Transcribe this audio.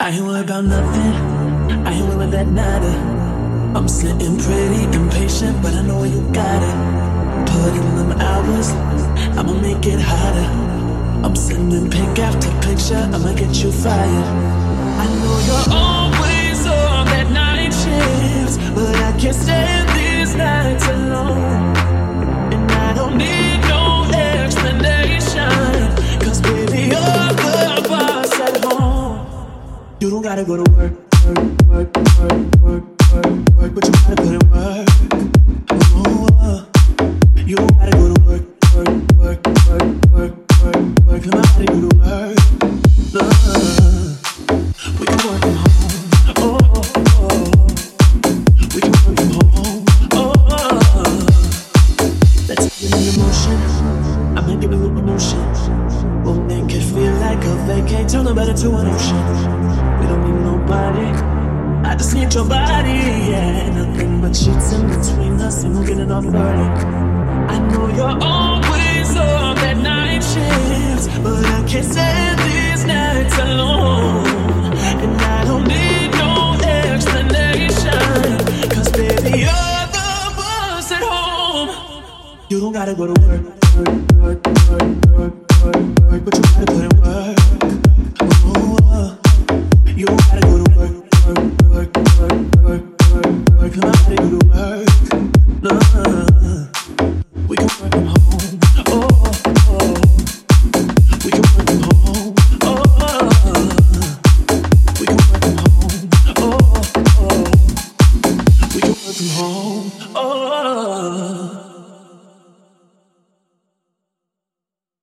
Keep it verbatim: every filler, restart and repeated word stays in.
I ain't worried about nothing. I ain't worried about that nada. I'm sitting pretty impatient, but I know you got it. Put in them hours, I'ma make it hotter. I'm sending pic after picture, I'ma get you fired. I know you're always on that night shift, but I can't stand these nights alone. And I don't need no explanation, cause baby you're the boss at home. You don't gotta go to work, work, work, work, work, work, work, but you gotta put in work. Oh, uh, you don't gotta go to work, work, work, work, work, work, work. Let my body do the work. No, we can work from home. Oh, oh, oh. We can work from home. Oh, oh. Let's get in the motion. I'ma give it a little motion. We'll make it feel like a vacate. Turn the bed into an ocean. We don't need nobody. I just need your body, yeah. Nothing but sheets in between us, and we're getting off early. I know you're always on that night shift, but I can't stand these nights alone. And I don't need no explanation, cause baby you're the boss at home. You don't gotta go to work, work, work, work, work, work, work, but you gotta put in work. Oh, uh, you don't gotta